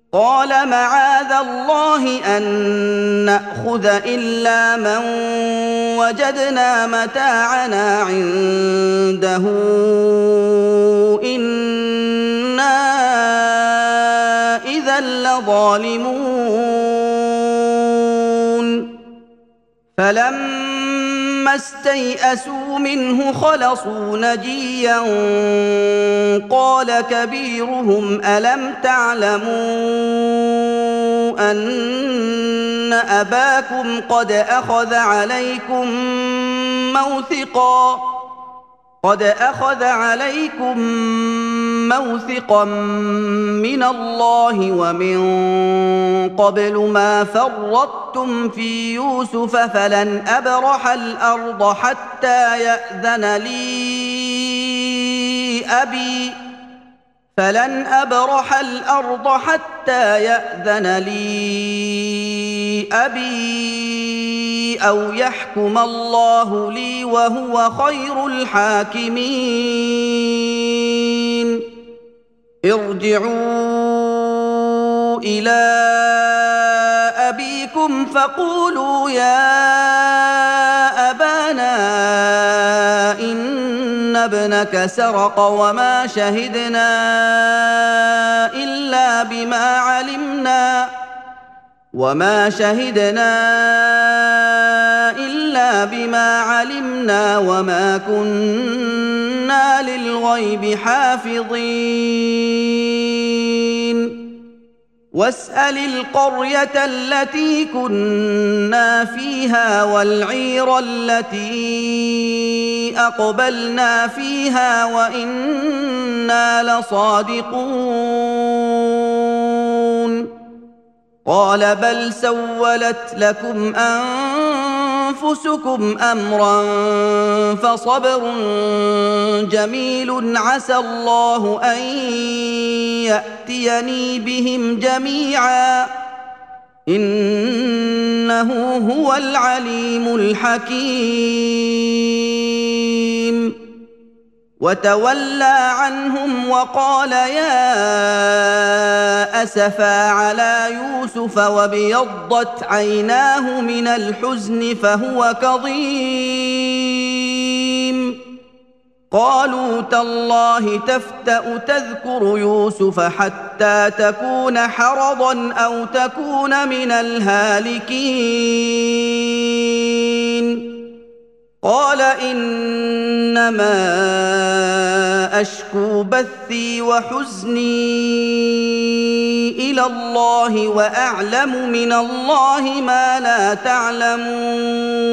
قال معاذ الله أن نأخذ إلا من وجدنا متاعنا عنده إنا إذا لظالمون فلما استيئسوا منه خلصوا نجيا قال كبيرهم ألم تعلموا أن أباكم قد أخذ عليكم موثقا من الله ومن قبل ما فرطتم في يوسف فلن أبرح الأرض حتى يأذن لي أبي أو يحكم الله لي وهو خير الحاكمين ارجعوا إلى أبيكم فقولوا يا أبانا إن ابنك سرق وما شهدنا إلا بما علمنا وما كنا للغيب حافظين واسأل القرية التي كنا فيها والعير التي أقبلنا فيها وإنا لصادقون قال بل سولت لكم أنفسكم أمرا فصبر جميل عسى الله أن يأتيني بهم جميعا إنه هو العليم الحكيم وتولى عنهم وقال يا أسفا على يوسف وابيضت عيناه من الحزن فهو كظيم قالوا تالله تفتأ تذكر يوسف حتى تكون حرضا أو تكون من الهالكين قال إنما أشكو بثي وحزني إلى الله وأعلم من الله ما لا تعلمون